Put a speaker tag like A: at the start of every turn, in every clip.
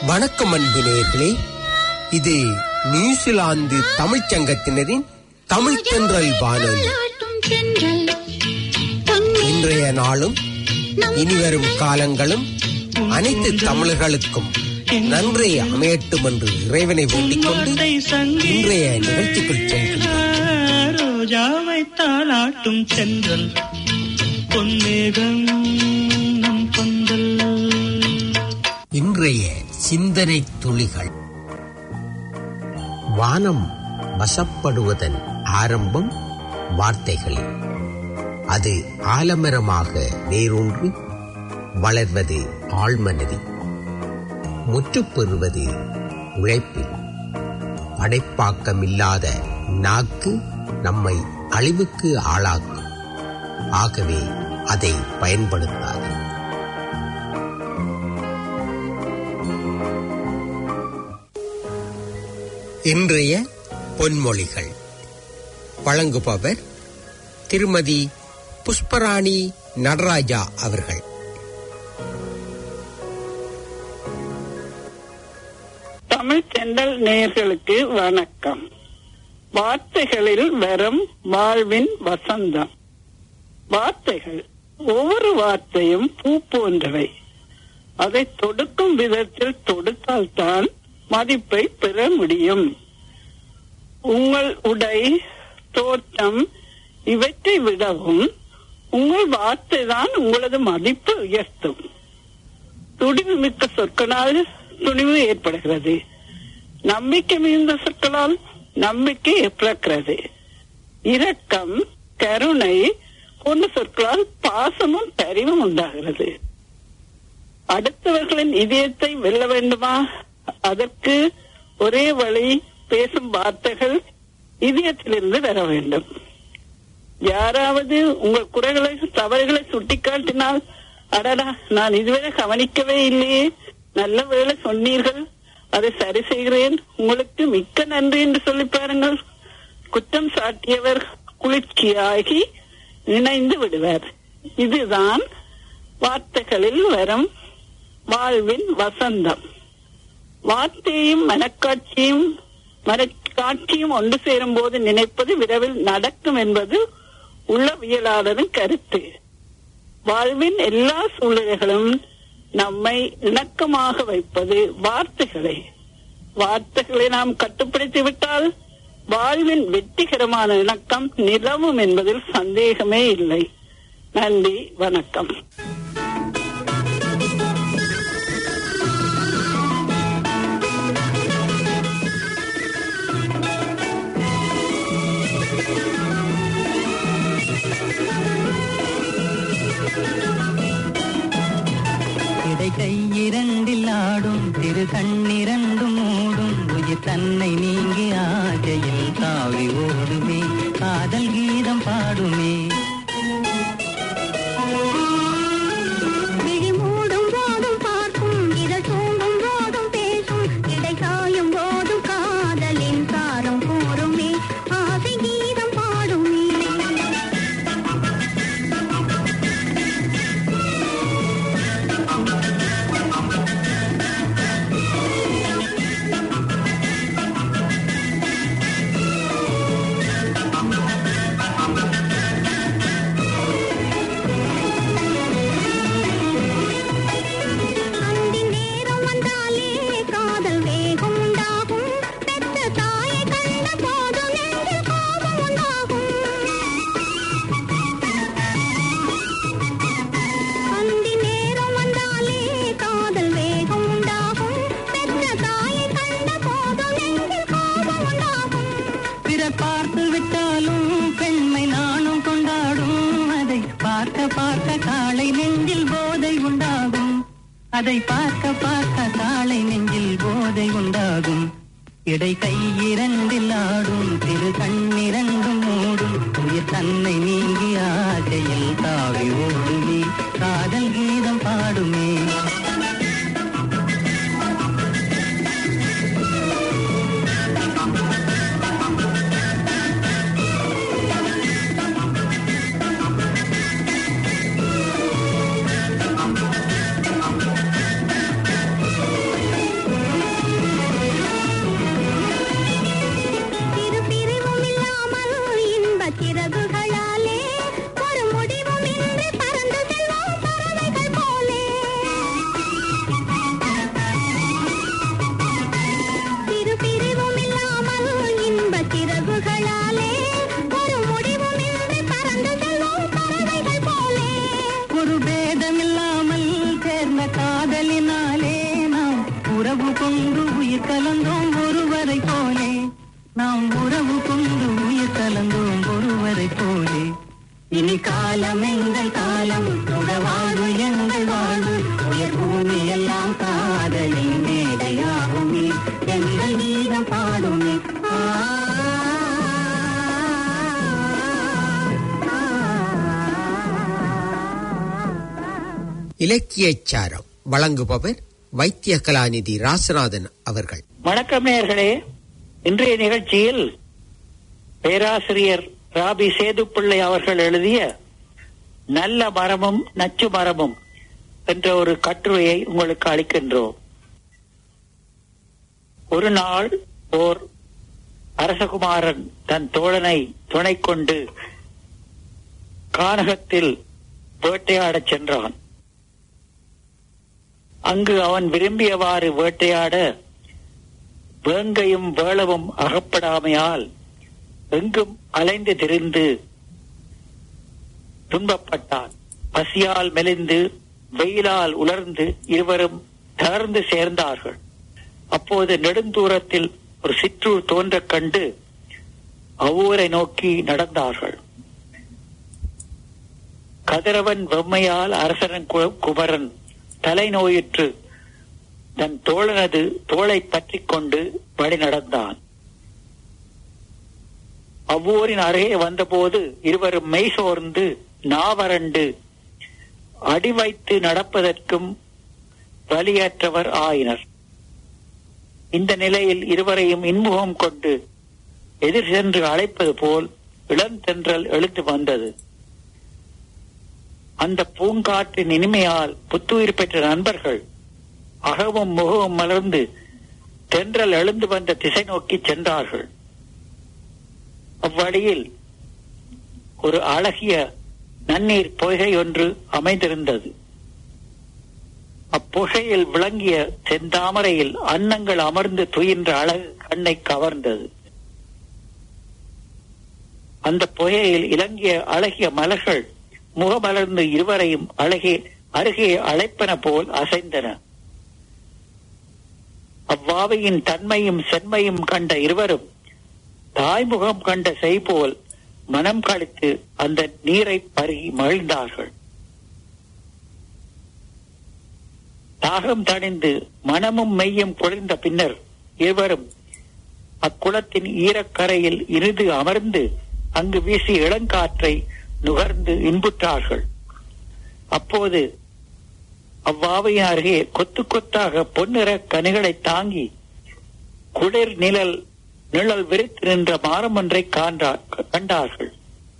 A: வணக்கம் அன்பு நேயர்களே, இது நியூசிலாந்து தமிழ்ச் சங்கத்தினரின் தமிழ் தென்றல் வானொலி. இன்றைய நாளும் இனிவரும் காலங்களும் அனைத்து தமிழர்களுக்கும் நன்றி அமையட்டும் என்று இறைவனை வேண்டிக் கொண்டு இன்றைய நிகழ்ச்சிக்குள் செல்கின்றோம்.
B: ரோஜாவை தாளாட்டும் சென்றல் பொன்னேகம் நம் பந்தல்.
A: இன்றைய சிந்தனை துளிகள். வானம் வசப்படுவதன் ஆரம்பம் வார்த்தைகளில். அது ஆலமரமாக வேரூன்றி வளர்வது ஆழ்மனதில், முற்றுப்பெறுவது உழைப்பில். படைப்பாக்கமில்லாத நாக்கு நம்மை அழிவுக்கு ஆளாக்கும். ஆகவே அதை பயன்படுத்தாது. இன்றைய பொன்மொழிகள் வழங்குபவர் திருமதி புஷ்பராணி நடராஜா அவர்கள்.
C: தமிழ் தென்றல் நேயர்களுக்கு வணக்கம். வார்த்தைகளில் வரும் வாழ்வின் வசந்தம். வார்த்தைகள், ஒவ்வொரு வார்த்தையும் பூ போன்றவை. அதை தொடுக்கும் விதத்தில் தொடுத்தால்தான் மதிப்பை பெற முடியும். உங்கள் உடை, தோற்றம் இவற்றை விடவும் உங்கள் வார்த்தை தான் உங்களது மதிப்பு உயர்த்தும். துணிவு மிக்க சொற்களால் துணிவு ஏற்படுகிறது. நம்பிக்கை மிகுந்த சொற்களால் நம்பிக்கை ஏற்படுகிறது. இரக்கம், கருணை போன்ற சொற்களால் பாசமும் பரிவும் உண்டாகிறது. அடுத்தவர்களின் இதயத்தை வெல்ல வேண்டுமா? அதற்கு ஒரே வழி, பேசும் வார்த்தைகள் இதயத்திலிருந்து வர வேண்டும். யாராவது உங்கள் குறைகளை, தவறுகளை சுட்டிக்காட்டினால், அடடா நான் இதுவரை கவனிக்கவே இல்லையே, நல்ல வேளை சொன்னீர்கள், அதை சரி செய்கிறேன், உங்களுக்கு மிக்க நன்றி என்று சொல்லி பாருங்கள். குற்றம் சாட்டியவர் குளிர்ச்சியாகி இணைந்து விடுவார். இதுதான் வார்த்தைகளில் வரும் வாழ்வின் வசந்தம். வார்த்தையும் மனக்காட்சியும் ஒன்று சேரும் போது நினைப்பது விரைவில் நடக்கும் என்பது உள்ளவியலாளரின் கருத்து. வாழ்வின் எல்லா சூழ்நிலைகளும் நம்மை இணக்கமாக வைப்பது வார்த்தைகளை. வார்த்தைகளை நாம் கட்டுப்படுத்திவிட்டால் வாழ்வின் வெற்றிகரமான இணக்கம் நிலவும் என்பதில் சந்தேகமே இல்லை. நன்றி, வணக்கம்.
B: கையிரண்டில் ஆடும் திரு கண்ணிரண்டும் மூடும் உயிர் தன்னை நீங்கி ஆசையில் தாவி ஓடுமே, காதல் கீதம் பாடுமே.
D: விழி மூடும் போதும் பார்க்கும், இதழ் தூங்கும் போதும் பேசும், இடை சாயும் போதும் காதலின் சாரம் கூறுமே, ஆசை கீதம் பாடுமே.
B: அதை பார்க்க பார்க்க காலை நெஞ்சில் போதை உண்டாகும். இடை கையிரண்டில் ஆடும் திரு கண்ணிரண்டும் மூடும் உயிர் தன்னை நீங்கி ஆசையில் தாவி ஓடுமே, காதல் கீதம் பாடுமே. ஒருவரை போலே நாம் உறவு கொண்டு உயிர் கலந்தோம் ஒருவரை போலே. இனி காலம் எங்கள் காலம், வாழ்வு எங்கள் வாழ்வு, உயர் பூமி எல்லாம் காதலின் மேடையாகுமே, எங்கள் கீதம் பாடுமே.
A: இலக்கியச்சாரம் வழங்குபவர் வைத்திய கலாநிதி ராசநாதன் அவர்கள்.
E: வணக்கம் நேயர்களே. இன்றைய நிகழ்ச்சியில் பேராசிரியர் ராபி சேதுப்பிள்ளை அவர்கள் எழுதிய நல்ல மரமும் நச்சு மரமும் என்ற ஒரு கட்டுரையை உங்களுக்கு அளிக்கின்றோம். ஒரு நாள் ஓர் அரசகுமாரன் தன் தோழனை துணை கொண்டு கானகத்தில் வேட்டையாடச் சென்றான். அங்கு அவன் விரும்பியவாறு வேட்டையாட வேங்கையும் வேளவும் அகப்படாமையால் எங்கும் அலைந்து திரிந்து துன்பப்பட்டான். பசியால் மெலிந்து வெயிலால் உலர்ந்து இருவரும் தளர்ந்து சேர்ந்தார்கள். அப்போது நெடுந்தூரத்தில் ஒரு சிற்றூர் தோன்றக் கண்டு அவ்வூரை நோக்கி நடந்தார்கள். கதிரவன் வெம்மையால் அரசன் குமரன் தலை நோயிற்று தன் தோழனது தோளை பற்றி கொண்டு வழி நடந்தான். அவ்வூரின் அருகே வந்தபோது இருவரும் மெய் சோர்ந்து நாவரண்டு அடி வைத்து நடப்பதற்கும் வலியற்றவர் ஆயினர். இந்த நிலையில் இருவரையும் இன்முகம் கொண்டு எதிர் சென்று அழைப்பது போல் இளந்தென்றல் எழுந்து வந்தது. அந்த பூங்காற்றின் இனிமையால் புத்துயிர் பெற்ற நண்பர்கள் அகமும் முகமும் மலர்ந்து தென்றல் எழுந்து வந்த திசை நோக்கி சென்றார்கள். அவ்வழியில் ஒரு அழகிய நன்னீர் பொய்கை ஒன்று அமைந்திருந்தது. அப்புகையில் விளங்கிய செந்தாமரையில் அன்னங்கள் அமர்ந்து துயின்ற அழகு கண்ணை கவர்ந்தது. அந்த புகையில் இலங்கிய அழகிய மலர்கள் முகமலர்ந்து இருவரையும் அருகே அழைப்பன போல் அசைந்தன. அவ்வாவையின் தன்மையும் சென்மையும் கண்ட இருவரும் தாய்முகம் கண்ட செய்போல் மனம் கழித்து அந்த நீரை பருகி மகிழ்ந்தார்கள். தாகம் தணிந்து மனமும் மெய்யும் குளிர்ந்த பின்னர் இருவரும் அக்குளத்தின் ஈரக்கரையில் இறுதி அமர்ந்து அங்கு வீசிய இளங்காற்றை நுகர்ந்து இன்புற்றார்கள். அப்போது அவ்வாவையின் அருகே கொத்து கொத்தாக பொன்னிற கனிகளை தாங்கி குளிர் நிழல் விரித்து நின்ற மரம் ஒன்றை கண்டார்கள்.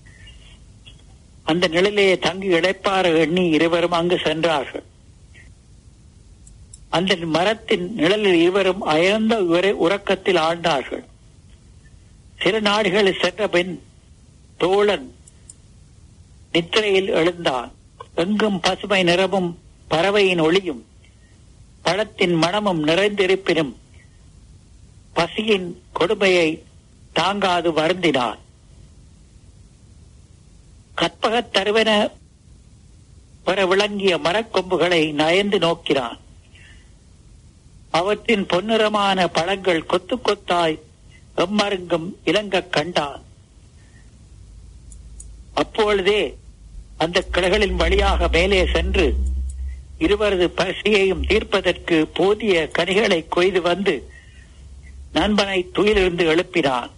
E: அந்த நிழலையே தங்கி இளைப்பாற எண்ணி இருவரும் அங்கு சென்றார்கள். அந்த மரத்தின் நிழலில் இருவரும் அயர்ந்த உறக்கத்தில் ஆழ்ந்தார்கள். சில நாடுகளில் சென்ற பின் தோழன் நித்திரையில் எழுந்தான். எங்கும் பசுமை நிறமும் பறவையின் ஒளியும் பழத்தின் மனமும் நிறைந்திருப்பினும் பசியின் கொடுமையை தாங்காது வருந்தினான். கற்பகத் தருவென வர விளங்கிய மரக்கொம்புகளை நயந்து நோக்கினான். அவற்றின் பொன்னிறமான பழங்கள் கொத்து கொத்தாய் எம்மருங்கும் இலங்க கண்டான். அப்பொழுதே அந்த கிளைகளின் வழியாக மேலே சென்று இருவரது பசியையும் தீர்ப்பதற்கு போதிய கனிகளை கொய்து வந்து நண்பனை துயிலிருந்து எழுப்பினான்.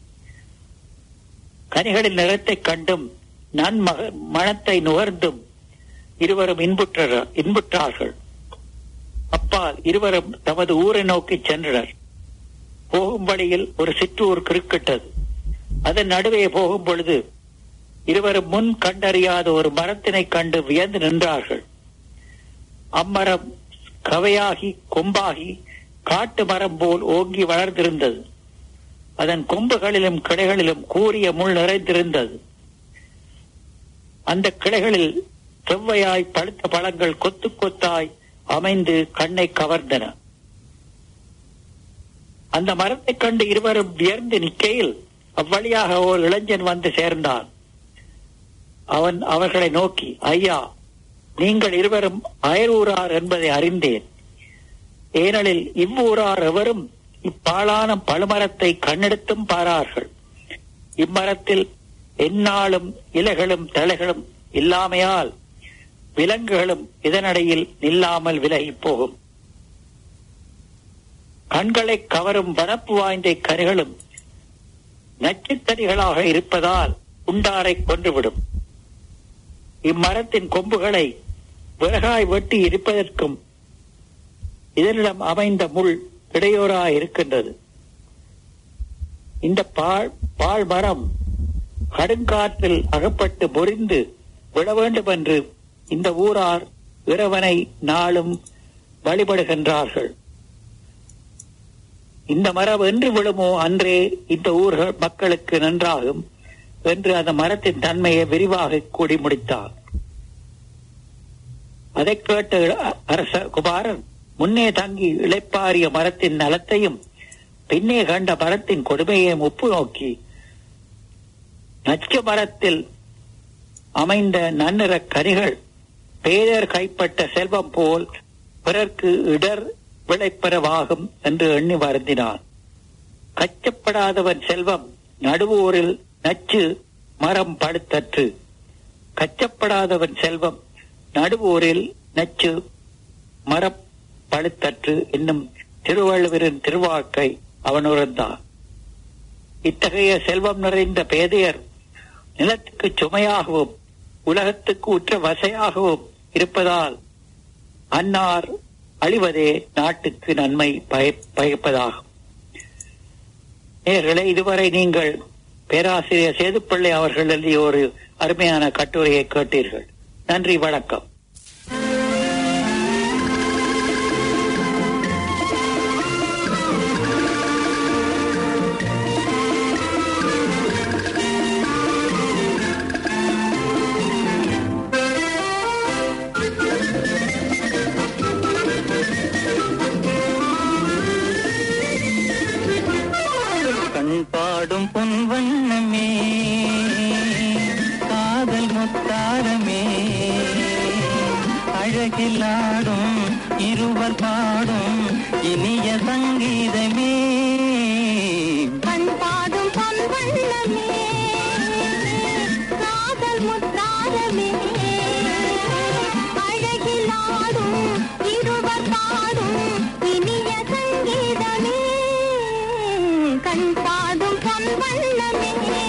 E: கனிகளின் நிறத்தைக் கண்டும் மனத்தை நுகர்ந்தும் இருவரும் இன்புற்றார்கள். அப்பால் இருவரும் தமது ஊரை நோக்கி சென்றனர். போகும் வழியில் ஒரு சிற்றூர் கிறுக்கிட்டது. அதன் நடுவே போகும் பொழுது இருவரும் முன் கண்டறியாத ஒரு மரத்தினை கண்டு வியந்து நின்றார்கள். அம்மரம் கவையாகி கொம்பாகி காட்டு மரம் போல் ஓங்கி வளர்ந்திருந்தது. அதன் கொம்புகளிலும் கிளைகளிலும் கூரிய முள் நிறைந்திருந்தது. அந்த கிளைகளில் செவ்வையாய் பழுத்த பழங்கள் கொத்து கொத்தாய் அமைந்து கண்ணை கவர்ந்தன. அந்த மரத்தை கண்டு இருவரும் வியர்ந்து நிற்கையில் அவ்வழியாக ஒரு இளைஞன் வந்து சேர்ந்தான். அவன் அவர்களை நோக்கி, ஐயா, நீங்கள் இருவரும் அயரூரார் என்பதை அறிந்தேன். ஏனெனில் இவ்வூரார் எவரும் இப்பாழான பழுமரத்தை கண்ணெடுத்தும் பாரார்கள். இம்மரத்தில் எந்நாளும் இலைகளும் தழைகளும் இல்லாமையால் விலங்குகளும் இதனடையில் நில்லாமல் விலகி போகும். கண்களை கவரும் வனப்பு வாய்ந்த கனிகளும் நச்சுத்தடிகளாக இருப்பதால் உண்டாரை கொன்றுவிடும். இம்மரத்தின் கொம்புகளை விறகாய் வெட்டி இருப்பதற்கும் இதனிடம் அமைந்த முள் இடையூறாய் இருக்கின்றது. இந்த பாழ் மரம் கடுங்காற்றில் அகப்பட்டு முறிந்து விட வேண்டும் என்று இந்த ஊரார் இறைவனை நாளும் வழிபடுகின்றார்கள். இந்த மரம் என்று விழுமோ அன்றே இந்த ஊர்கள் மக்களுக்கு நன்றாகும் என்று அந்த மரத்தின் தன்மையை விரிவாக கூடி முடித்தார். அதை கேட்ட அரச குமாரன் முன்னே தங்கி இளைப்பாறிய மரத்தின் நலத்தையும் பின்னே கண்ட மரத்தின் கொடுமையையும் ஒப்பு நோக்கி நச்சு மரத்தில் அமைந்த நன்னிற கனிகள் பேரர் கைப்பட்ட செல்வம் போல் பிறர்க்கு இடர் விளைப்பெறவாகும் என்று எண்ணி வருந்தினான். கச்சப்படாதவன் செல்வம் நடுவோரில் நச்சு மரம் படுத்தற்று. கச்சப்படாதவன் செல்வம் நடுவோரில் நச்சு மரம் பழுத்தற்று என்னும் திருவள்ளுவரின் திருவாக்கை அவன் உணர்ந்தான். இத்தகைய செல்வம் நிறைந்த பேதையர் நிலத்துக்கு சுமையாகவும் உலகத்துக்கு உற்ற வசையாகவும் இருப்பதால் அன்னார் அழிவதே நாட்டுக்கு நன்மை பயப்பதாகும். நேயர்களே, இதுவரை நீங்கள் பேராசிரியர் சேதுப்பிள்ளை அவர்கள் எழுதிய ஒரு அருமையான கட்டுரையை கேட்டீர்கள். நன்றி, வணக்கம்.
B: பாடும் பொன் வண்ணமே காதல் முத்தாரமே அழகிலாடும் இருவர் பாடும் இனிய சங்கீதமே.
D: கண் பாடும் பொன் வண்ணமே காதல் முத்தாரமே அழகிலாடும் இருவர் பாடும் இனிய சங்கீதமே. கண் பாடும் பொன் வண்ணமே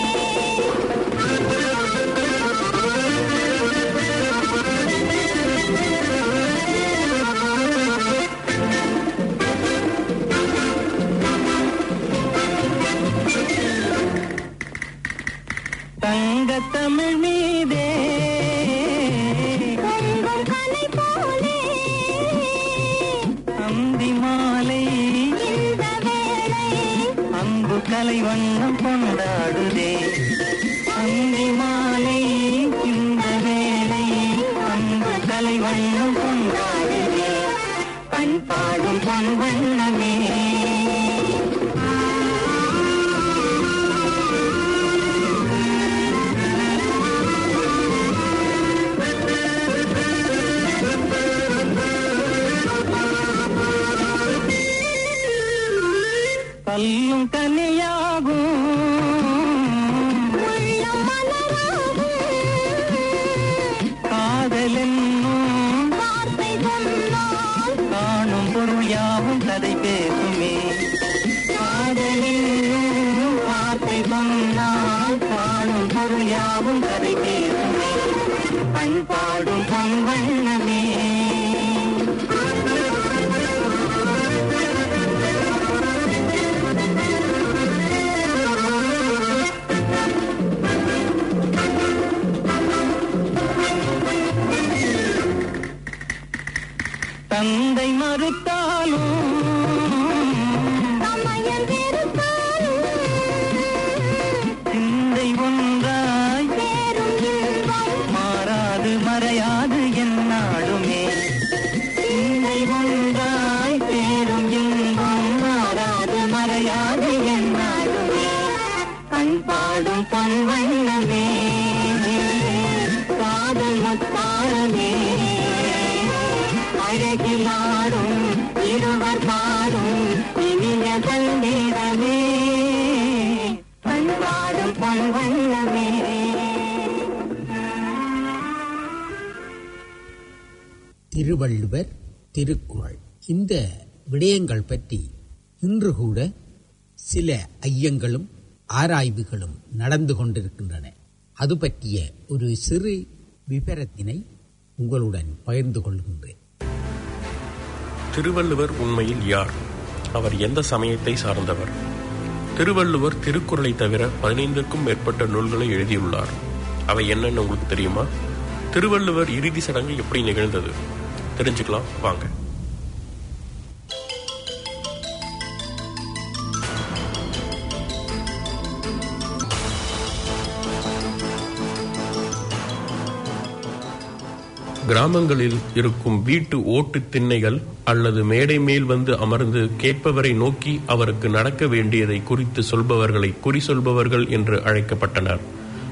B: தங்க தமிழ் மீதே
D: பொங்கும் கலை போலே
B: அந்தி மாலை
D: இந்த வேளை
B: அன்பு கலை வண்ணம் கொண்டாடுதே. அந்தி மாலை இந்த வேளை அன்பு கலை வண்ணம் கொண்டாடுதே. கண் பாடும் பொன் வண்ணமே கல்லும் கனியாகும்
D: உள்ளம் மலராகும்
B: காதல் என்னும்
D: வார்த்தை சொன்னால்
B: காணும் பொருள் யாவும் கதை பேசுமே. காதல் என்னும் வார்த்தை சொன்னால் காணும் பொருள் யாவும் கதை பேசுமே. பண்பாடும் பொன் வண்ணமே தந்தை மறுத்தாலும்
D: சமயம் வெறுத்தாலும்
B: சிந்தை ஒன்றாய்
D: சேரும் இன்பம்
B: மாறாது மறையாது எந்நாளுமே. சிந்தை ஒன்றாய் சேரும் இன்பம் மாறாது மறையாது எந்நாளுமே. பண்பாடும் பொன் வண்ணமே காதல் முத்தாரமே அழகிலாடும் இருவர் பாடும் இனிய
A: திருவள்ளுவர், திருக்குறள், இந்த விடயங்கள் பற்றி இன்று கூட சில ஐயங்களும் ஆராய்வுகளும் நடந்து கொண்டிருக்கின்றன. அது பற்றிய ஒரு சிறு விபரத்தினை உங்களுடன் பகிர்ந்து கொள்கின்றேன்.
F: திருவள்ளுவர் உண்மையில் யார்? அவர் எந்த சமயத்தை சார்ந்தவர்? திருவள்ளுவர் திருக்குறளை தவிர 15க்கும் மேற்பட்ட நூல்களை எழுதியுள்ளார். அவை என்னன்னு உங்களுக்கு தெரியுமா? திருவள்ளுவர் இறுதி சடங்கு எப்படி நிகழ்ந்தது தெரிஞ்சுக்கலாம் வாங்க. கிராமங்களில் இருக்கும் வீட்டு ஓட்டு திண்ணைகள் அல்லது மேடை மேல் வந்து அமர்ந்து கேட்பவரை நோக்கி அவருக்கு நடக்க வேண்டியதை குறித்து சொல்பவர்களை குறி சொல்பவர்கள் என்று அழைக்கப்பட்டனர்.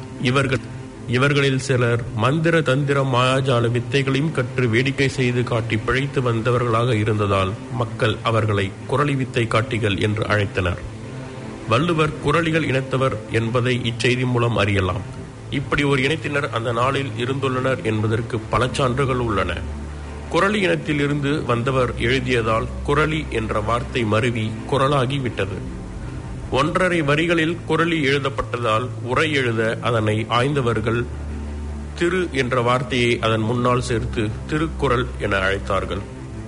F: இவர்களில் சிலர் மந்திர தந்திர மாயாஜால வித்தைகளையும் கற்று வேடிக்கை செய்து காட்டி பிழைத்து வந்தவர்களாக இருந்ததால் மக்கள் அவர்களை குறளி வித்தை காட்டிகள் என்று அழைத்தனர். வள்ளுவர் குறளிகள் இனத்தவர் என்பதை இச்செய்தி மூலம் அறியலாம். இப்படி ஒரு இனத்தினர் அந்த நாளில் இருந்துள்ளனர் என்பதற்கு பல சான்றுகள் உள்ளன. குறளி இனத்தில் இருந்து வந்தவர் எழுதியதால் குறளி என்ற வார்த்தை மருவி குறளாகி விட்டது. 1.5 வரிகளில் குறளி எழுதப்பட்டதால் உரை எழுத அதனை ஆய்ந்தவர்கள் திரு என்ற வார்த்தையை அதன் முன்னால் சேர்த்து திருக்குறள் என அழைத்தார்கள்.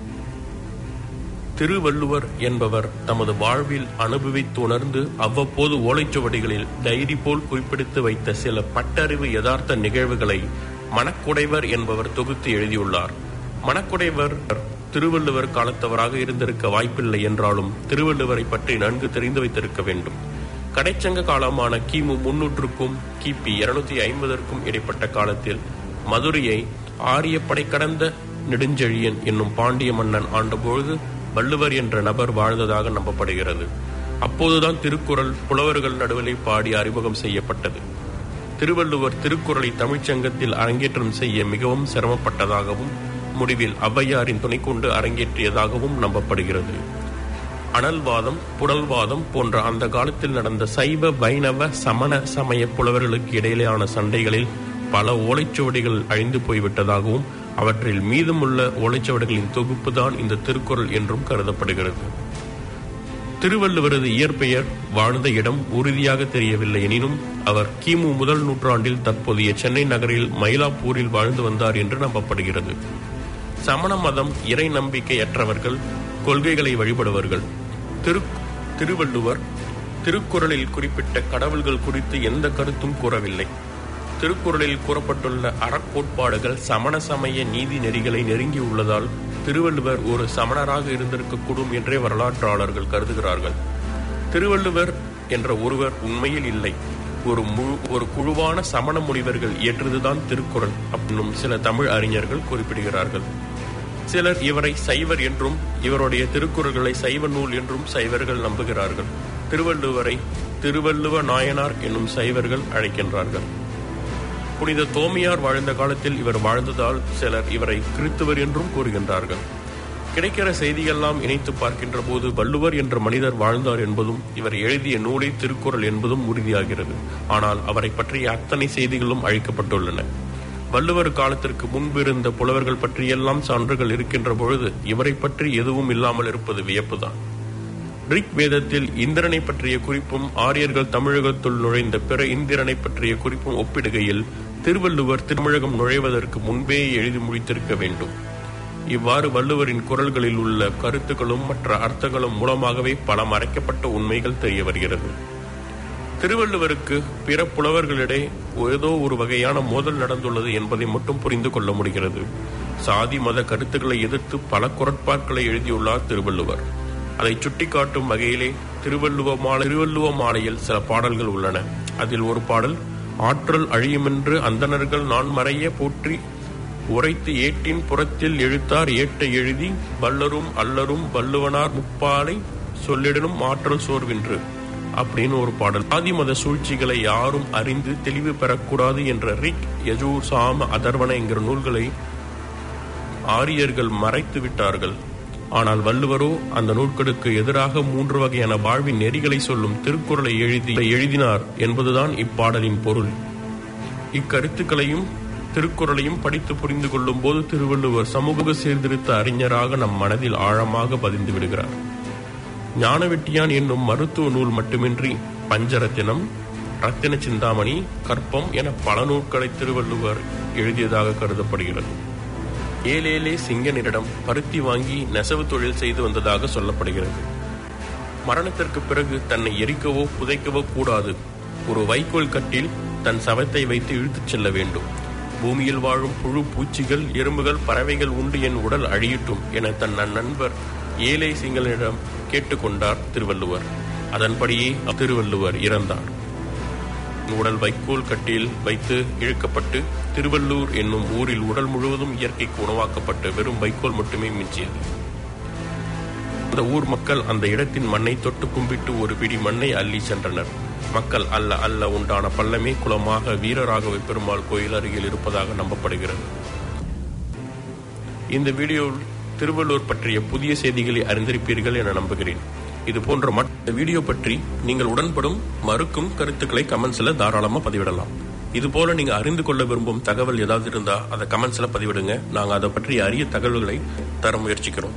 F: திருவள்ளுவர் என்பவர் தமது வாழ்வில் அனுபவித்து உணர்ந்து அவ்வப்போது ஓலைச்சுவடிகளில் டைரி போல் குறிப்பிடுத்து வைத்த சில பட்டறிவு யதார்த்த நிகழ்வுகளை மணக்குடைவர் என்பவர் தொகுத்து எழுதியுள்ளார். மணக்குடைவர் திருவள்ளுவர் காலத்தவராக இருந்திருக்க வாய்ப்பில்லை என்றாலும் திருவள்ளுவரை பற்றி நன்கு தெரிந்து வைத்திருக்க வேண்டும். கடைச்சங்க காலமான கிமு 300க்கும் கிபி 250க்கும் இடைப்பட்ட காலத்தில் மதுரையை ஆரிய படை கடந்த நெடுஞ்செழியன் என்னும் பாண்டிய மன்னன் ஆண்டபொழுது வள்ளுவர் என்ற நபர் வாழ்ந்ததாக நம்பப்படுகிறது. அப்போதுதான் திருக்குறள் புலவர்கள் நடுவிலே பாடி அறிமுகம் செய்யப்பட்டது. திருவள்ளுவர் திருக்குறளை தமிழ்ச்சங்கத்தில் அரங்கேற்றம் செய்ய மிகவும் சிரமப்பட்டதாகவும் முடிவில் ஔவையாரின் துணை கொண்டு அரங்கேற்றியதாகவும் நம்பப்படுகிறது. அனல்வாதம், புனல்வாதம் போன்ற அந்த காலத்தில் நடந்த சைவ வைணவ சமண சமய புலவர்களுக்கு இடையிலான சண்டைகளில் பல ஓலைச்சுவடிகள் அழிந்து போய்விட்டதாகவும் அவற்றில் மீதமுள்ள ஓலைச்சுவடிகளின் தொகுப்பு தான் இந்த திருக்குறள் என்றும் கருதப்படுகிறது. திருவள்ளுவரது இயற்பெயர், வாழ்ந்த இடம் உறுதியாக தெரியவில்லை. எனினும் அவர் கிமு 1 நூற்றாண்டில் தற்போதைய சென்னை நகரில் மயிலாப்பூரில் வாழ்ந்து வந்தார் என்று நம்பப்படுகிறது. சமண மதம் இறை நம்பிக்கையற்றவர்கள், கொள்கைகளை வழிபடுவர்கள். திருவள்ளுவர் திருக்குறளில் குறிப்பிட்ட கடவுள்கள் குறித்து எந்த கருத்தும் கூறவில்லை. திருக்குறளில் கூறப்பட்டுள்ள அறக்கோட்பாடுகள் சமண சமய நீதி நெறிகளை நெருங்கியுள்ளதால் திருவள்ளுவர் ஒரு சமணராக இருந்திருக்கக்கூடும் என்றே வரலாற்றாளர்கள் கருதுகிறார்கள். திருவள்ளுவர் என்ற ஒருவர் உண்மையில் இல்லை. ஒரு குழுவான சமண முனிவர்கள் இயற்றுதுதான் திருக்குறள் அப்படின்னும் சில தமிழ் அறிஞர்கள் குறிப்பிடுகிறார்கள். சிலர் இவரை சைவர் என்றும் இவருடைய திருக்குறள்களை சைவ நூல் என்றும் சைவர்கள் நம்புகிறார்கள். திருவள்ளுவரை திருவள்ளுவ நாயனார் என்னும் சைவர்கள் அழைக்கின்றார்கள். புனித தோமியார் வாழ்ந்த காலத்தில் இவர் வாழ்ந்ததால் சிலர் இவரை கிறித்துவர் என்றும் கூறுகின்றார்கள். கிடைக்கிற செய்தியெல்லாம் இணைத்து பார்க்கின்ற போது வள்ளுவர் என்ற மனிதர் வாழ்ந்தார் என்பதும் இவர் எழுதிய நூலை திருக்குறள் என்பதும் உறுதியாகிறது. ஆனால் அவரை பற்றிய அத்தனை செய்திகளும் அழிக்கப்பட்டுள்ளன. வள்ளுவர் காலத்திற்கு முன்பு இருந்த புலவர்கள் பற்றியெல்லாம் சான்றுகள் இருக்கின்ற பொழுது இவரை பற்றி எதுவும் இல்லாமல் இருப்பது வியப்புதான். ரிக் வேதத்தில் இந்திரனை பற்றிய குறிப்பும் ஆரியர்கள் தமிழகத்துள் நுழைந்த பிற இந்திரனை பற்றிய குறிப்பும் ஒப்பிடுகையில் திருவள்ளுவர் தமிழகம் நுழைவதற்கு முன்பே எழுதி முடித்திருக்க வேண்டும். இவ்வாறு வள்ளுவரின் குறள்களில் உள்ள கருத்துக்களும் மற்ற அர்த்தங்களும் மூலமாகவே பல மறைக்கப்பட்ட உண்மைகள் தெரிய வருகிறது. திருவள்ளுவருக்கு பிற புலவர்களிடையே ஏதோ ஒரு வகையான மோதல் நடந்துள்ளது என்பதை மட்டும் புரிந்து கொள்ள முடிகிறது. சாதி மத கருத்துக்களை எதிர்த்து பல குறட்பாக்களை எழுதியுள்ளார் திருவள்ளுவர். அதை சுட்டிக்காட்டும் வகையிலே திருவள்ளுவ மாலையில் சில பாடல்கள் உள்ளன. அதில் ஒரு பாடல், ஆற்றல் அழியுமென்று அந்தணர்கள் நான் மறைய போற்றி உரைத்து ஏட்டின் புறத்தில் எழுத்தார் ஏட்ட எழுதி வல்லரும் அல்லரும் வள்ளுவனார் முப்பாலை சொல்லிடனும் ஆற்றல் சோர்வின்று அப்படின்னு ஒரு பாடல். ஆதி மத சூழ்ச்சிகளை யாரும் அறிந்து தெளிவு பெறக்கூடாது என்ற ரிக், யஜூர், சாம, அதர்வன என்கிற நூல்களை ஆரியர்கள் மறைத்து விட்டார்கள். ஆனால் வள்ளுவரோ அந்த நூல்களுக்கு எதிராக 3 வகையான வாழ்வின் நெறிகளை சொல்லும் திருக்குறளை எழுதினார் என்பதுதான் இப்பாடலின் பொருள். இக்கருத்துக்களையும் திருக்குறளையும் படித்து புரிந்து கொள்ளும் போது திருவள்ளுவர் சமூக சீர்திருத்த அறிஞராக நம் மனதில் ஆழமாக பதிந்து விடுகிறார். ஞானவெட்டியான் என்னும் மருத்துவ நூல் மட்டுமின்றி பஞ்சரத்தினம், ரத்தின சிந்தாமணி, கற்பம் என பல நூல்களை திருவள்ளுவர் எழுதியதாக கருதப்படுகிறது. ஏழேலே சிங்கனிடம் பருத்தி வாங்கி நெசவு தொழில் செய்து வந்ததாக சொல்லப்படுகிறது. மரணத்திற்கு பிறகு தன்னை எரிக்கவோ புதைக்கவோ கூடாது. ஒரு வைக்கோல் கட்டில் தன் சவத்தை வைத்து இழுத்துச் செல்ல வேண்டும். பூமியில் வாழும் புழு, பூச்சிகள், எறும்புகள், பறவைகள் உண்டு என் உடல் அழியட்டும் என தன் நண்பர் ஏழை சிங்கனிடம் கேட்டுக்கொண்டார் திருவள்ளுவர். அதன்படியே திருவள்ளுவர் இறந்தார். உடல் வைக்கோல் கட்டில் வைத்து இழுக்கப்பட்டு திருவள்ளூர் என்னும் ஊரில் உடல் முழுவதும் இயற்கைக்கு உணவாக்கப்பட்டு வெறும் வைக்கோல் மட்டுமே மிஞ்சியது. அந்த ஊர் மக்கள் அந்த இடத்தின் மண்ணை தொட்டு கும்பிட்டு ஒரு பிடி மண்ணை அள்ளி சென்றனர். மக்கள் அல்ல அல்ல உண்டான பள்ளமே குளமாக வீரராகவ பெருமாள் கோயில் அருகில் இருப்பதாக நம்பப்படுகிறது. இந்த வீடியோவில் திருவள்ளூர் பற்றிய புதிய செய்திகளை அறிந்திருப்பீர்கள் என நம்புகிறேன். இது போன்ற மற்ற வீடியோ பற்றி நீங்கள் உடன்படும் மறுக்கும் கருத்துக்களை கமெண்ட்ஸ்ல தாராளமா பதிவிடலாம். இது போல நீங்க அறிந்து கொள்ள விரும்பும் தகவல் ஏதாவது இருந்தா அதை கமெண்ட்ஸ்ல பதிவிடுங்க. நாங்க அதை பற்றி அரிய தகவல்களை தர முயற்சிக்கிறோம்.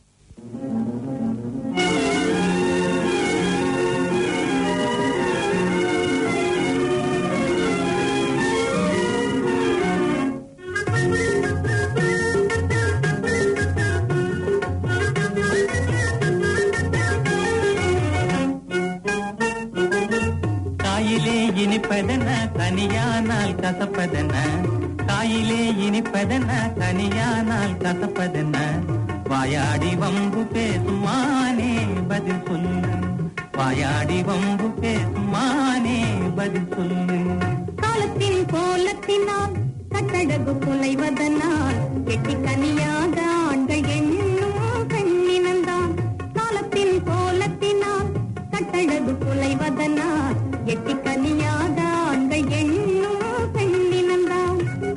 B: இனிப்பதென கனியானால் கசப்பதென, காயிலே இனிப்பதென கனியானால் கசப்பதென, வாயாடி வம்பு பேசுமானே பதில் சொல்லு, வாயாடி வம்பு பேசுமானே பதில் சொல்லு.
D: காலத்தின் கோலத்தினால் கட்டழகு குலைவதனால் எட்டி கனியாத ஆண்கள் எண்ணும் பெண்ணினந்தான். காலத்தின் கோலத்தினால் கட்டழகு குலைவதனால் எட்டி கனியாத ஆண்கள் எண்ணும் பெண்ணினந்தான்.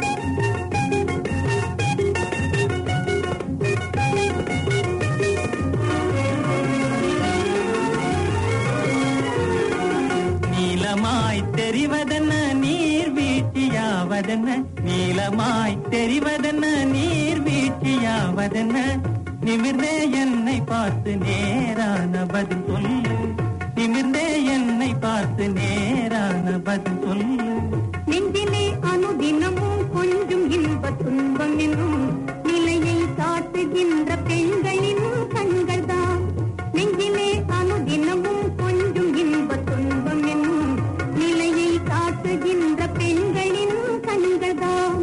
B: நீலமாய் தெரிவதென்ன நீர் வீழ்ச்சியாவதென்ன, நீலமாய் தெரிவதென்ன நீர் வீழ்ச்சியாவதென்ன, நிமிர்ந்தே என்னை பார்த்து நேரான பதில் சொல்லு, நிமிர்ந்தே என்னை பார்த்து நேரான பதில் சொல்லு.
D: நெஞ்சிலே அனுதினமும் கொஞ்சம் இன்ப துன்பம் என்னும் நிலையை காட்டுகின்ற பெண்களின் கண்கள் தான். நெஞ்சிலே அனுதினமும் கொஞ்சம் இன்ப துன்பம் என்னும் நிலையை காட்டுகின்ற பெண்களின் கண்கள் தான்.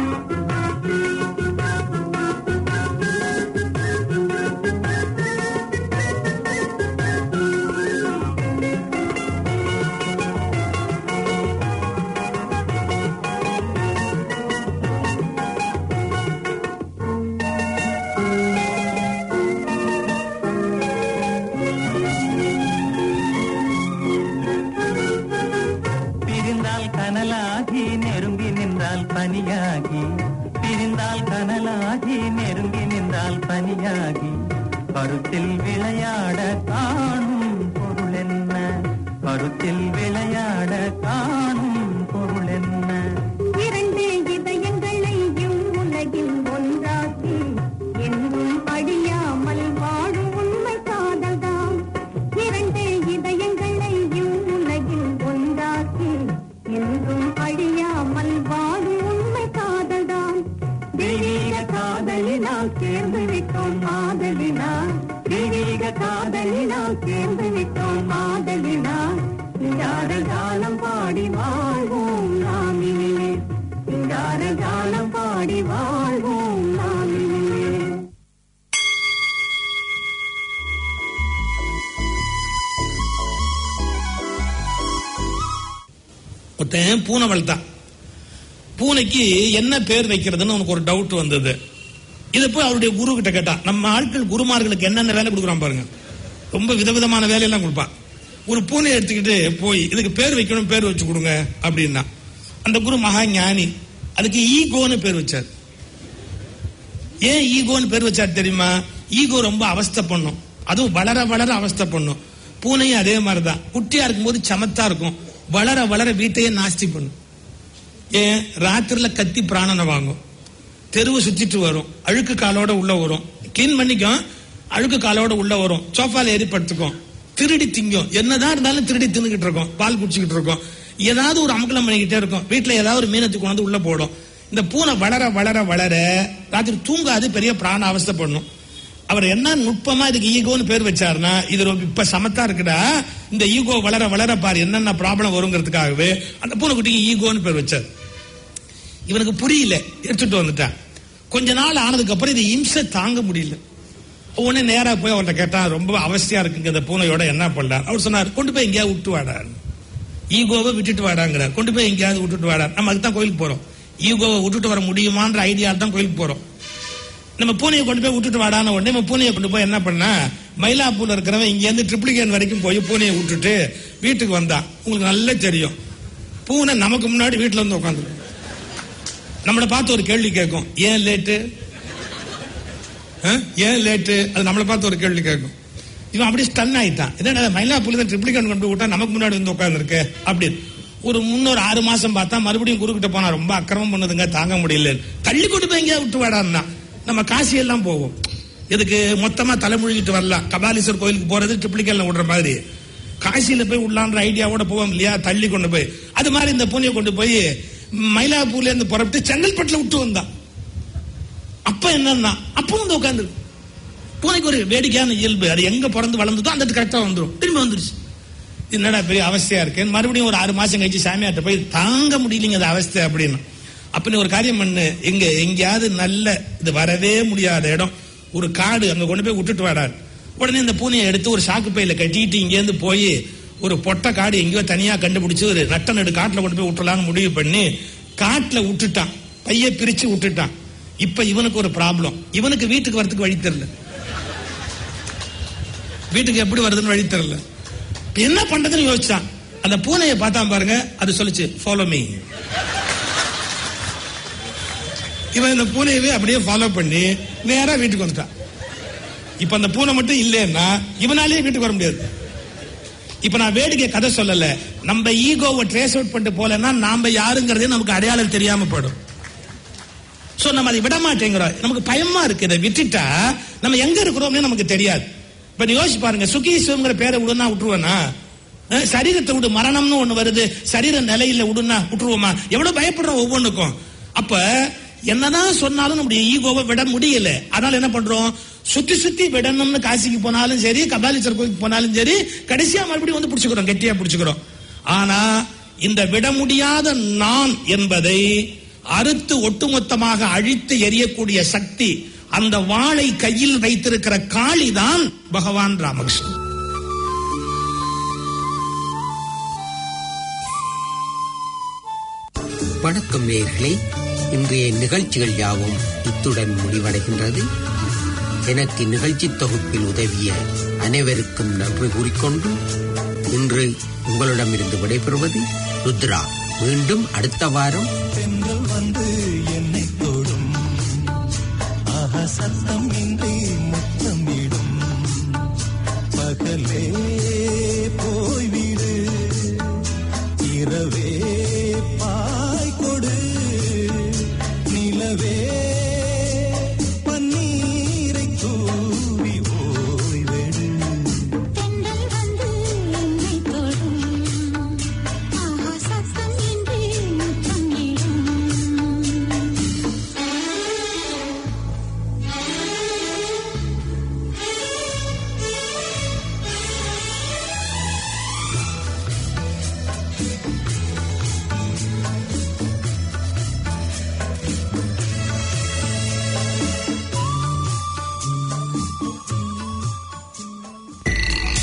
B: பனியாகி, பிரிந்தால் கனலாகி, நெருங்கி நின்றால் பனியாகி, கருத்தில் விளையாட காணும் பொருள் என்ன, கருத்தில் விளையாட காணும் பொருள் என்ன.
D: இரண்டு இதயங்களை இவ்வுலகில் ஒன்றாக்கி என்றும் அழியாமல் வாழும் உண்மை காதல்தான். இரண்டு இதயங்களை இவ்வுலகில் ஒன்றாக்கி என்றும் அழியாமல் வாழும் உண்மை காதல்தான். தெய்வீக காதலினால் சேர்ந்து விட்டோம் மாதலினால், தெய்வீக காதலினால் சேர்ந்து விட்டோம் மாதலினால், சிங்கார காலம் பாடி வாழ்வோம் நாம் இனிமே, சிங்கார காலம் பாடி வாழ்வோம் நாம் இனிமே.
G: ஒருத்தன் பூனை வளர்த்தான். பூனைக்கு என்ன பேர் வைக்கிறதுன்னு அவனுக்கு ஒரு டவுட் வந்தது. இதை போய் அவருடைய குரு கிட்ட கேட்டான். நம்ம ஆட்கள் குருமார்களுக்கு என்னென்ன வேலை கொடுக்குறான் பாருங்க, ரொம்ப விதவிதமான வேலையெல்லாம் கொடுப்பான். ஒரு பூனை எடுத்துக்கிட்டு போய் இதுக்கு பேர் வைக்கணும், பேர் வச்சு கொடுங்க அப்படின்னா அந்த குரு மகா ஞானி அதுக்கு ஈகோன்னு பேர் வச்சார். ஏன் ஈகோன்னு பேர் வச்சார் தெரியுமா? ஈகோ ரொம்ப அவஸ்தை பண்ணும், அதுவும் வளர வளர அவஸ்தை பண்ணும். பூனையும் அதே மாதிரிதான், குட்டியா இருக்கும்போது சமத்தா இருக்கும், வளர வளர வீட்டையே நாஸ்தி பண்ணும். ஏன் ராத்திரில கத்தி பிராணனை வாங்கும், தெருவு சுத்திட்டு வரும், அழுக்கு காலோட உள்ள வரும், கிளீன் பண்ணிக்கும், அழுக்கு காலோட உள்ள வரும், சோஃபால ஏறி படுத்துக்கும், திருடி திங்கும், என்னதான் இருந்தாலும் திருடி தின்னுகிட்டு இருக்கோம், பால் குடிச்சுக்கிட்டு இருக்கோம், ஏதாவது ஒரு அமக்கலம் பண்ணிக்கிட்டே இருக்கும், வீட்டுல ஏதாவது ஒரு மீனத்துக்கு வந்து உள்ள போடும். இந்த பூனை வளர வளர வளர ராத்திரி தூங்காது, பெரிய பிராண அவஸ்தை பண்ணும். அவர் என்ன நுட்பமா இதுக்கு ஈகோன்னு பேர் வச்சாருன்னா, இது இப்ப சமத்தா இருக்குடா, இந்த ஈகோ வளர வளர பாரு என்னென்ன ப்ராப்ளம் வருங்கிறதுக்காகவே அந்த பூனைக்குட்டிக்கு ஈகோன்னு பேர் வச்சார். இவனுக்கு புரியல, எடுத்துட்டு வந்துட்டான். கொஞ்ச நாள் ஆனதுக்கு அப்புறம் இது இம்சை தாங்க முடியல. உடனே நேரா போய் அவர்கிட்ட கேட்டான், ரொம்ப அவஸ்தையா இருக்குங்க இந்த பூனையோட, என்ன பண்ணலாம்? அவர் சொன்னார், கொண்டு போய் எங்கேயாவது விட்டு வாடா, ஈகோவை விட்டுட்டு வாடாங்கிறார். கொண்டு போய் எங்கேயாவது விட்டுட்டு வாடா. நம்ம அதுதான் கோயிலுக்கு போறோம், ஈகோவை விட்டுட்டு வர முடியுமான்ற ஐடியா தான் கோயிலுக்கு போறோம். நம்ம பூனையை கொண்டு போய் விட்டுட்டு வாடான உடனே நம்ம பூனையை கொண்டு போய் என்ன பண்ணா, மயிலாப்பூர்ல இருக்கிறவன் இங்க இருந்து ட்ரிப்ளிகேன் வரைக்கும் போய் பூனையை விட்டுட்டு வீட்டுக்கு வந்தான். உங்களுக்கு நல்லா தெரியும், பூனை நமக்கு முன்னாடி வீட்டுல வந்து உட்காந்து நம்மளை பார்த்து ஒரு கேள்வி கேட்கும், ஏன் லேட்டு, ஏன் லேட்டு, அது நம்மளை பார்த்து ஒரு கேள்வி கேட்கும். இவன் அப்படி ஸ்டன் ஆயிட்டான், என்னடா மயிலாப்பூர்ல தான் ட்ரிப்ளிகேன் கொண்டு விட்டா நமக்கு முன்னாடி வந்து உட்கார்ந்து இருக்கு அப்படின்னு. ஒரு முன்னொரு 6 மாசம் பார்த்தா மறுபடியும் குறுக்கிட்ட போனா, ரொம்ப அக்கிரமம் பண்ணுதுங்க, தாங்க முடியல, தள்ளி கொண்டு போய் எங்கேயா விட்டு வாடான்னா. நம்ம காசி எல்லாம் போவோம், இதுக்கு மொத்தமா தலைமுழுகிட்டு வரலாம். கபாலீஸ்வர் கோயிலுக்கு போறது ட்ரிப்ளிகேன்ல விடுற மாதிரி காசியில போய் உள்ளான்ற ஐடியாவோட போவோம் இல்லையா, தள்ளி கொண்டு போய். அது மாதிரி இந்த பூனையை கொண்டு போய் மயிலாப்பூர்ல இருந்து புறப்பட்டு செங்கல்பட்டுல விட்டு வந்தான். அப்ப என்னன்னா, அப்ப வந்து உட்காந்து பூனைக்கு ஒரு வேடிக்கையான இயல்பு, அது எங்க பிறந்து வளர்ந்ததோ அந்த கரெக்டா வந்துடும், திரும்பி வந்துருச்சு. என்னடா பெரிய அவஸ்தையா இருக்கு, மறுபடியும் ஒரு 6 மாசம் கழிச்சு சாமியார்ட்ட போய், தாங்க முடியலங்க அது அவஸ்தை அப்படின்னு. அப்ப நீ ஒரு காரியம் பண்ணு, எங்கேயாவது நல்ல இது வரவே முடியாத இடம், ஒரு காடு, அங்க கொண்டு போய் விட்டுட்டு வாடா. உடனே இந்த பூனையை எடுத்து ஒரு சாக்கு பையில கட்டிட்டு இங்கேருந்து போய் ஒரு பொட்டை காடு எங்கேயோ தனியா கண்டுபிடிச்சு ஒரு நட்ட நடு காட்டுல கொண்டு போய் விட்டுலான்னு முடிவு பண்ணி காட்டுல விட்டுட்டான், பைய பிரிச்சு விட்டுட்டான். இப்ப இவனுக்கு ஒரு ப்ராப்ளம், இவனுக்கு வீட்டுக்கு வரதுக்கு வழி தெரியல, வீட்டுக்கு எப்படி வருதுன்னு வழி தெரியல. என்ன பண்றதுன்னு யோசிச்சான். அந்த பூனையை பார்த்தான் பாருங்க, அது சொல்லுச்சு, ஃபாலோ மீ. இவன் இந்த பூனையவே அப்படியே ஃபாலோ பண்ணி நேரா வீட்டுக்கு வந்துட்டான். இப்ப அந்த பூனை மட்டும் இல்லைன்னா இவனாலேயே வீட்டுக்கு வர முடியாது. இப்ப நான் வேடிக்கை கதை சொல்லல, நம்ம ஈகோவை ட்ரேஸ் அவுட் பண்ணிட்டு போலன்னா நாம யாருங்கிறதே நமக்கு அடையாளம் தெரியாம போயிடும். சோ நம்ம அதை விட மாட்டேங்கிறோம், நமக்கு பயமா இருக்கு. இதை விட்டுட்டா நம்ம எங்க இருக்கிறோம்னு நமக்கு தெரியாது. இப்ப யோசிச்சு பாருங்க, சுகீஸ்வரங்கிற பேரை விடுனா விட்டுருவேனா, சரீரத்தை விடு, மரணம்னு ஒண்ணு வருது, சரீர நிலையில விடுனா விட்டுருவோமா, எவ்வளவு பயப்படுறோம் ஒவ்வொன்றுக்கும். அப்ப என்னதான் சொன்னாலும் நம்முடைய ஈகோவை விட முடியல. அதனால என்ன பண்றோம், சுத்தி சுத்தி விடணும்னு காசிக்கு போனாலும் சரி, கபாலீஸ்வரர் கோயிலுக்கு போனாலும் சரி, கடைசியா மறுபடியும் வந்து பிடிச்சுக்கிறோம், கெட்டியா பிடிச்சுக்கிறோம். ஆனா இந்த விட முடியாத நான் என்பதை அறுத்து ஒட்டுமொத்தமாக அழித்து எரியக்கூடிய சக்தி அந்த வாளை கையில் வைத்திருக்கிற காளிதான் பகவான் ராமகிருஷ்ணன்.
A: வணக்கம் நேயர்களே, இன்றைய நிகழ்ச்சிகள் யாவும் இத்துடன் முடிவடைகின்றது. எனக்கு நிகழ்ச்சி தொகுப்பில் உதவிய அனைவருக்கும் நன்றி கூறிக்கொண்டு இன்று உங்களிடமிருந்து விடைபெறுவது ருத்ரா. மீண்டும் அடுத்த வாரம்
H: பெண்கள் வந்து என்னை தொடும், சத்தம் இன்றி